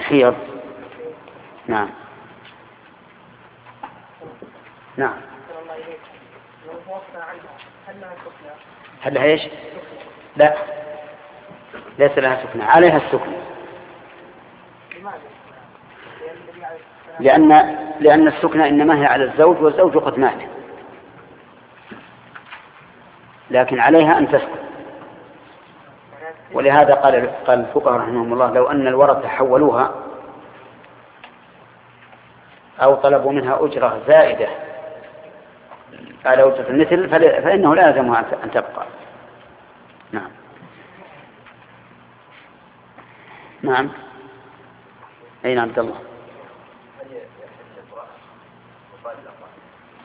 الحيض. نعم. نعم. هل لها ايش؟ لا، ليس لها سكنى، عليها السكنى. لأن السكنى إنما هي على الزوج، والزوج قد مات، لكن عليها أن تسكن. ولهذا قال الفقهاء رحمهم الله: لو أن الورثة حولوها أو طلبوا منها أجرة زائدة على أجرة المثل فإنه لا يلزمها أن تبقى. نعم. نعم. أين عبد الله؟